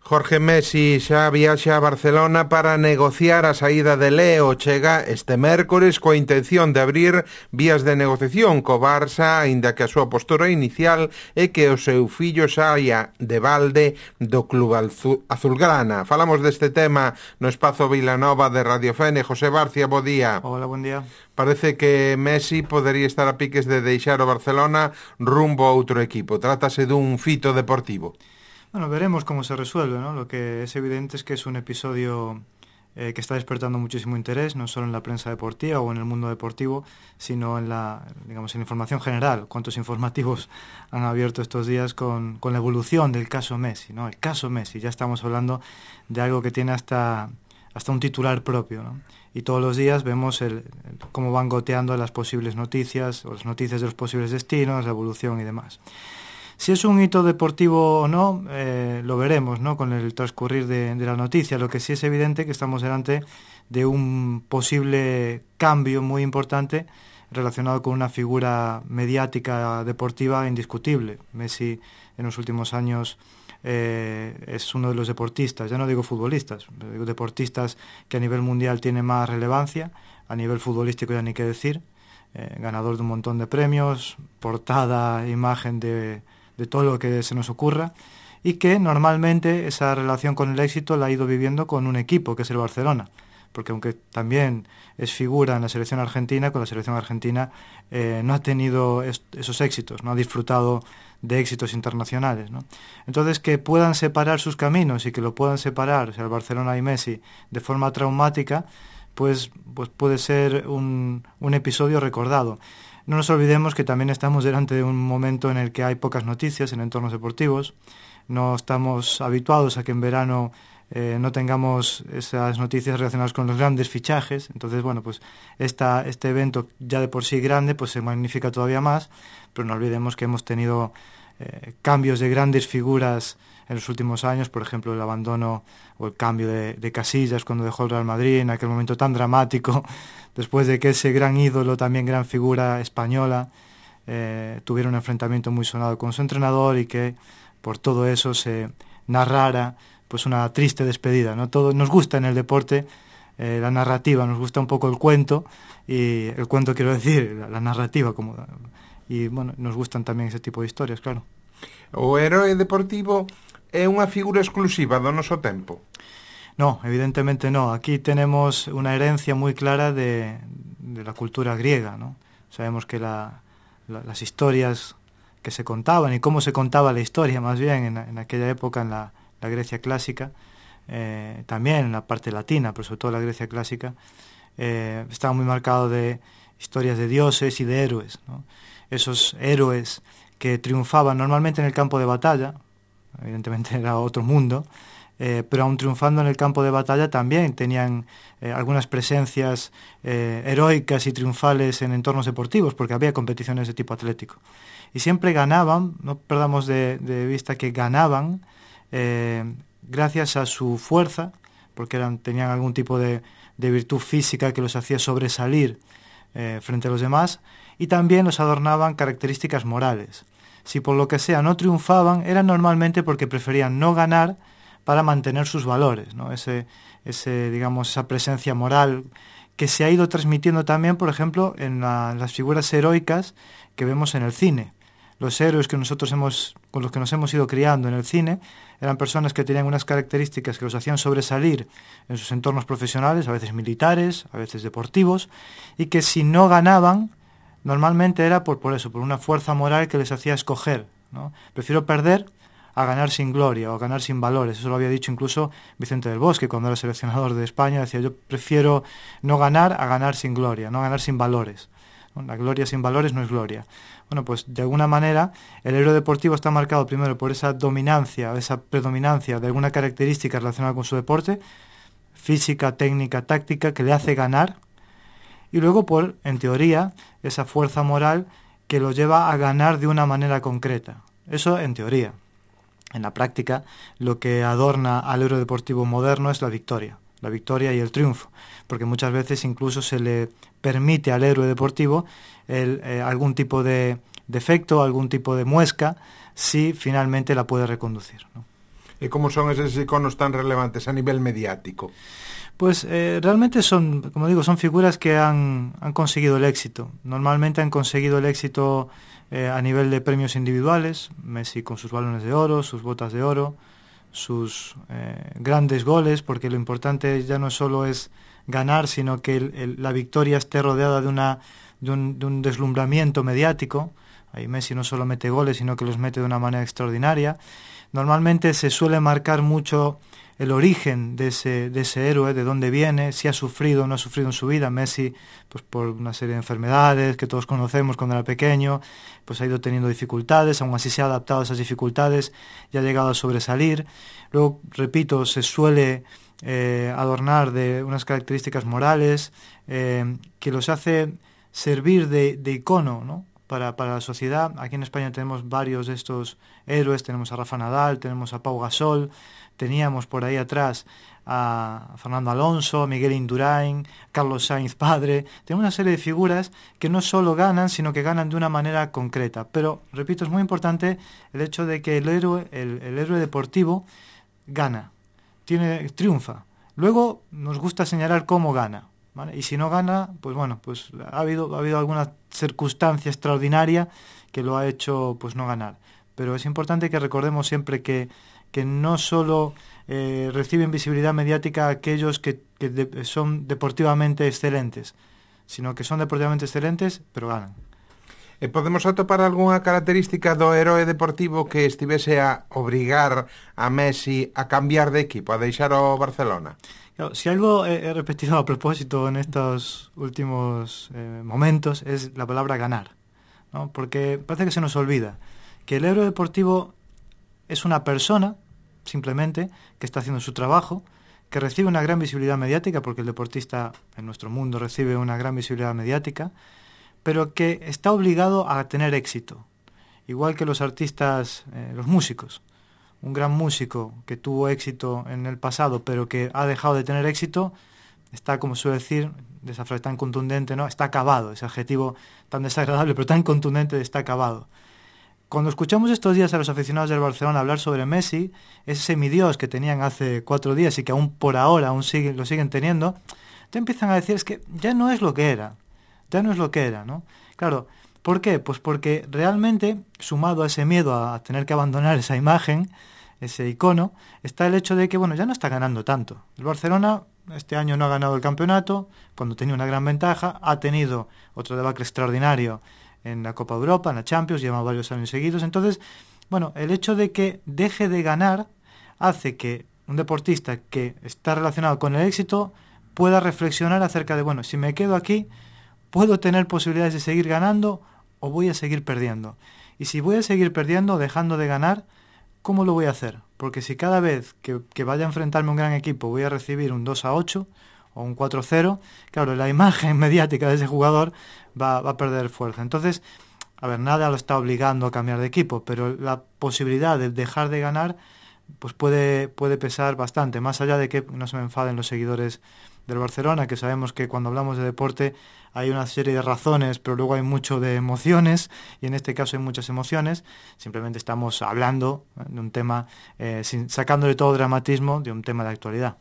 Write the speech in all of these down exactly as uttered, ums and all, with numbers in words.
Jorge Messi xa viaxa a Barcelona para negociar a saída de Leo. Chega este mércores coa intención de abrir vías de negociación co Barça, aínda que a súa postura inicial é que o seu fillo saia de balde do club azulgrana. Falamos deste tema no espazo Vilanova de Radio Fene. José Barcia, bo día. Hola, buen día. Parece que Messi podería estar a piques de deixar o Barcelona rumbo a outro equipo. Trátase dun fito deportivo. Bueno, veremos cómo se resuelve, ¿no? Lo que es evidente es que es un episodio eh, que está despertando muchísimo interés, no solo en la prensa deportiva o en el mundo deportivo, sino en la, digamos, en la información general. ¿Cuántos informativos han abierto estos días con, con la evolución del caso Messi, ¿no? El caso Messi, ya estamos hablando de algo que tiene hasta, hasta un titular propio, ¿no? Y todos los días vemos el, el, cómo van goteando las posibles noticias, o las noticias de los posibles destinos, la evolución y demás. Si es un hito deportivo o no, eh, lo veremos, ¿no?, con el transcurrir de, de la noticia. Lo que sí es evidente que estamos delante de un posible cambio muy importante relacionado con una figura mediática deportiva indiscutible. Messi en los últimos años eh, es uno de los deportistas, ya no digo futbolistas, digo deportistas que a nivel mundial tiene más relevancia, a nivel futbolístico ya ni qué decir, eh, ganador de un montón de premios, portada, imagen de... de todo lo que se nos ocurra, y que normalmente esa relación con el éxito la ha ido viviendo con un equipo, que es el Barcelona, porque aunque también es figura en la selección argentina, con la selección argentina eh, no ha tenido est- esos éxitos, no ha disfrutado de éxitos internacionales, ¿no? Entonces, que puedan separar sus caminos y que lo puedan separar, o sea, el Barcelona y Messi, de forma traumática, pues, pues puede ser un, un episodio recordado. No nos olvidemos que también estamos delante de un momento en el que hay pocas noticias en entornos deportivos. No estamos habituados a que en verano eh, no tengamos esas noticias relacionadas con los grandes fichajes. Entonces, bueno, pues esta, este evento ya de por sí grande pues se magnifica todavía más, pero no olvidemos que hemos tenido eh, cambios de grandes figuras en los últimos años, por ejemplo, el abandono o el cambio de, de Casillas cuando dejó el Real Madrid, en aquel momento tan dramático, después de que ese gran ídolo, también gran figura española, eh, tuviera un enfrentamiento muy sonado con su entrenador y que por todo eso se narrara pues una triste despedida, ¿no? Todo nos gusta en el deporte eh, la narrativa, nos gusta un poco el cuento, y el cuento quiero decir, la, la narrativa, como, y bueno, nos gustan también ese tipo de historias, claro. O héroe deportivo é unha figura exclusiva do noso tempo? No, evidentemente no. Aquí tenemos una herencia muy clara de, de la cultura griega, ¿no? Sabemos que la, la, las historias que se contaban y cómo se contaba la historia, más bien, en, en aquella época, en la, la Grecia clásica, eh, también en la parte latina, pero sobre todo la Grecia clásica, eh, estaba muy marcado de historias de dioses y de héroes, ¿no? Esos héroes que triunfaban normalmente en el campo de batalla, evidentemente era otro mundo, eh, pero aun triunfando en el campo de batalla también tenían eh, algunas presencias eh, heroicas y triunfales en entornos deportivos, porque había competiciones de tipo atlético. Y siempre ganaban, no perdamos de, de vista que ganaban eh, gracias a su fuerza, porque eran, tenían algún tipo de, de virtud física que los hacía sobresalir eh, frente a los demás, y también los adornaban características morales. Si por lo que sea no triunfaban, era normalmente porque preferían no ganar para mantener sus valores, ¿no? Ese, ese, digamos, esa presencia moral que se ha ido transmitiendo también, por ejemplo, en la, las figuras heroicas que vemos en el cine. Los héroes que nosotros hemos, con los que nos hemos ido criando en el cine eran personas que tenían unas características que los hacían sobresalir en sus entornos profesionales, a veces militares, a veces deportivos, y que si no ganaban, normalmente era por, por eso, por una fuerza moral que les hacía escoger, ¿no? Prefiero perder a ganar sin gloria o a ganar sin valores. Eso lo había dicho incluso Vicente del Bosque cuando era seleccionador de España. Decía, yo prefiero no ganar a ganar sin gloria, no ganar sin valores. La gloria sin valores no es gloria. Bueno, pues de alguna manera el héroe deportivo está marcado primero por esa dominancia, esa predominancia de alguna característica relacionada con su deporte, física, técnica, táctica, que le hace ganar, y luego por, en teoría, esa fuerza moral que lo lleva a ganar de una manera concreta. Eso en teoría. En la práctica, lo que adorna al héroe deportivo moderno es la victoria, la victoria y el triunfo, porque muchas veces incluso se le permite al héroe deportivo el, eh, algún tipo de defecto, algún tipo de muesca, si finalmente la puede reconducir, ¿no? ¿Y cómo son esos iconos tan relevantes a nivel mediático? Pues eh, realmente son, como digo, son figuras que han, han conseguido el éxito. Normalmente han conseguido el éxito eh, a nivel de premios individuales. Messi con sus balones de oro, sus botas de oro, sus eh, grandes goles, porque lo importante ya no solo es ganar, sino que el, el, la victoria esté rodeada de, una, de, un, de un deslumbramiento mediático. Ahí Messi no solo mete goles, sino que los mete de una manera extraordinaria. Normalmente se suele marcar mucho el origen de ese, de ese héroe, de dónde viene, si ha sufrido o no ha sufrido en su vida. Messi, pues por una serie de enfermedades que todos conocemos cuando era pequeño, pues ha ido teniendo dificultades, aún así se ha adaptado a esas dificultades y ha llegado a sobresalir. Luego, repito, se suele eh, adornar de unas características morales eh, que los hace servir de, de icono, ¿no? Para, para la sociedad. Aquí en España tenemos varios de estos héroes, tenemos a Rafa Nadal, tenemos a Pau Gasol, teníamos por ahí atrás a Fernando Alonso, a Miguel Indurain, Carlos Sainz padre. Tenemos una serie de figuras que no solo ganan, sino que ganan de una manera concreta. Pero, repito, es muy importante el hecho de que el héroe, el, el héroe deportivo gana, tiene, triunfa. Luego nos gusta señalar cómo gana, ¿vale? Y si no gana, pues bueno, pues ha habido, ha habido alguna circunstancia extraordinaria que lo ha hecho pues no ganar. Pero es importante que recordemos siempre que, que no solo eh, reciben visibilidad mediática aquellos que, que de, son deportivamente excelentes, sino que son deportivamente excelentes, pero ganan. E podemos atopar algunha característica do heroe deportivo que estivese a obrigar a Messi a cambiar de equipo, a deixar o Barcelona? Claro, si algo he, he repetido a propósito en estos últimos eh, momentos es la palabra ganar, ¿no? Porque parece que se nos olvida que el héroe deportivo es una persona, simplemente, que está haciendo su trabajo, que recibe una gran visibilidad mediática, porque el deportista en nuestro mundo recibe una gran visibilidad mediática, pero que está obligado a tener éxito, igual que los artistas, eh, los músicos. Un gran músico que tuvo éxito en el pasado, pero que ha dejado de tener éxito, está, como suele decir, de esa frase tan contundente, ¿no? Está acabado, ese adjetivo tan desagradable, pero tan contundente de está acabado. Cuando escuchamos estos días a los aficionados del Barcelona hablar sobre Messi, ese semidios que tenían hace cuatro días y que aún por ahora aún siguen, lo siguen teniendo, te empiezan a decir es que ya no es lo que era, ya no es lo que era, ¿no? Claro, ¿por qué? Pues porque realmente, sumado a ese miedo a tener que abandonar esa imagen, ese icono, está el hecho de que, bueno, ya no está ganando tanto. El Barcelona este año no ha ganado el campeonato, cuando tenía una gran ventaja, ha tenido otro debacle extraordinario en la Copa de Europa, en la Champions, lleva varios años seguidos. Entonces, bueno, el hecho de que deje de ganar hace que un deportista que está relacionado con el éxito pueda reflexionar acerca de, bueno, si me quedo aquí, ¿puedo tener posibilidades de seguir ganando o voy a seguir perdiendo? Y si voy a seguir perdiendo, dejando de ganar, ¿cómo lo voy a hacer? Porque si cada vez que, que vaya a enfrentarme a un gran equipo voy a recibir un dos a ocho o un cuatro cero, claro, la imagen mediática de ese jugador va, va a perder fuerza. Entonces, a ver, nada lo está obligando a cambiar de equipo, pero la posibilidad de dejar de ganar pues puede, puede pesar bastante, más allá de que no se me enfaden los seguidores del Barcelona, que sabemos que cuando hablamos de deporte hay una serie de razones, pero luego hay mucho de emociones, y en este caso hay muchas emociones. Simplemente estamos hablando de un tema, eh, sin, sacándole todo dramatismo, de un tema de actualidad.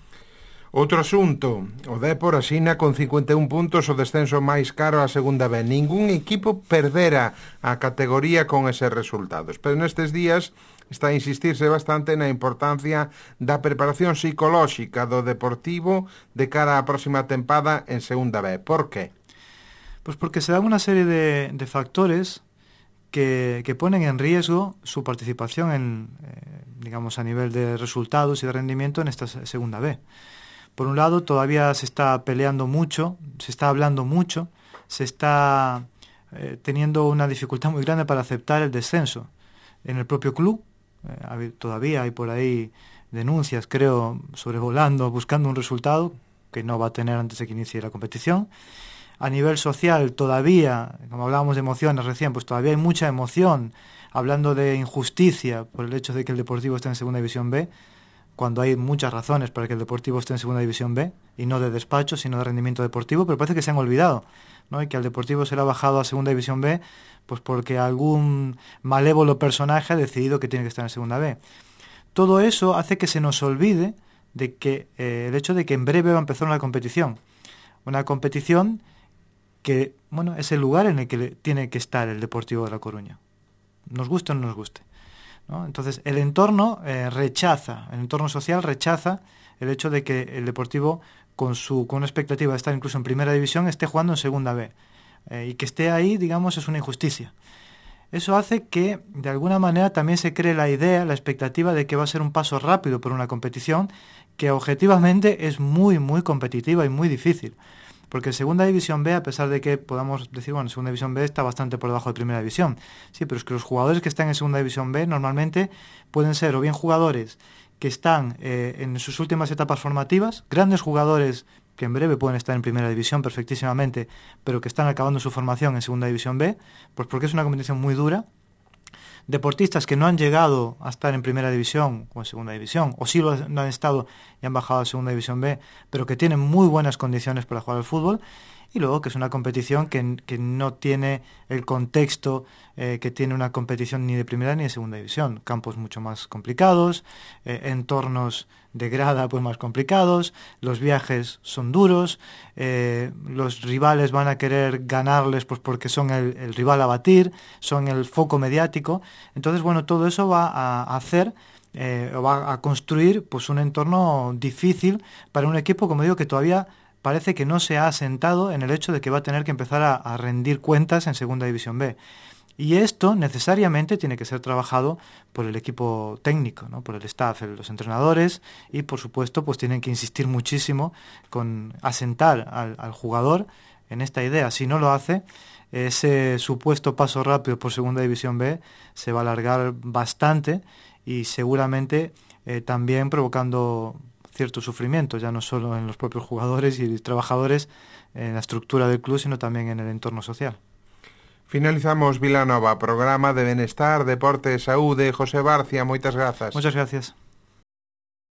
Outro asunto, o Dépor asina con cincuenta e un puntos o descenso máis caro á segunda B. Ningún equipo perdera a categoría con eses resultados, pero nestes días está a insistirse bastante na importancia da preparación psicolóxica do Deportivo de cara á próxima tempada en segunda B. Por qué? Pues porque se dan unha serie de, de factores que, que ponen en riesgo su participación en, eh, digamos, a nivel de resultados y de rendimiento en esta segunda B. Por un lado, todavía se está peleando mucho, se está hablando mucho, se está eh, teniendo una dificultad muy grande para aceptar el descenso. En el propio club, eh, todavía hay por ahí denuncias, creo, sobrevolando, buscando un resultado que no va a tener antes de que inicie la competición. A nivel social, todavía, como hablábamos de emociones recién, pues todavía hay mucha emoción, hablando de injusticia por el hecho de que el Deportivo esté en Segunda División B, cuando hay muchas razones para que el Deportivo esté en Segunda División B, y no de despacho, sino de rendimiento deportivo, pero parece que se han olvidado, ¿no? Y que al Deportivo se le ha bajado a Segunda División B, pues porque algún malévolo personaje ha decidido que tiene que estar en Segunda B. todo eso hace que se nos olvide de que eh, el hecho de que en breve va a empezar una competición. Una competición que, bueno, es el lugar en el que tiene que estar el Deportivo de La Coruña. Nos guste o no nos guste, ¿no? Entonces, el entorno eh, rechaza, el entorno social rechaza el hecho de que el Deportivo, con su con una expectativa de estar incluso en Primera División, esté jugando en Segunda B. Eh, y que esté ahí, digamos, es una injusticia. Eso hace que, de alguna manera, también se cree la idea, la expectativa de que va a ser un paso rápido por una competición que objetivamente es muy, muy competitiva y muy difícil. Porque Segunda División B, a pesar de que podamos decir, bueno, Segunda División B está bastante por debajo de Primera División. Sí, pero es que los jugadores que están en Segunda División B normalmente pueden ser o bien jugadores que están eh, en sus últimas etapas formativas, grandes jugadores que en breve pueden estar en Primera División perfectísimamente, pero que están acabando su formación en Segunda División B, pues porque es una competición muy dura. Deportistas que no han llegado a estar en Primera División o en Segunda División, o sí lo han estado y han bajado a Segunda División B, pero que tienen muy buenas condiciones para jugar al fútbol. Y luego que es una competición que, que no tiene el contexto eh, que tiene una competición ni de primera ni de segunda división. Campos mucho más complicados, eh, entornos de grada pues más complicados, los viajes son duros, eh, los rivales van a querer ganarles pues porque son el, el rival a batir, son el foco mediático. Entonces, bueno, todo eso va a hacer eh, o va a construir pues un entorno difícil para un equipo, como digo, que todavía parece que no se ha asentado en el hecho de que va a tener que empezar a, a rendir cuentas en Segunda División B. Y esto necesariamente tiene que ser trabajado por el equipo técnico, ¿no? Por el staff, el, los entrenadores, y por supuesto pues tienen que insistir muchísimo con asentar al, al jugador en esta idea. Si no lo hace, ese supuesto paso rápido por Segunda División B se va a alargar bastante y seguramente eh, también provocando cierto sufrimiento, ya no solo en los propios jugadores y trabajadores, en la estructura del club, sino también en el entorno social. Finalizamos Vilanova, programa de Benestar, Deporte, Saúde. José Barcia, moitas grazas. Muchas gracias.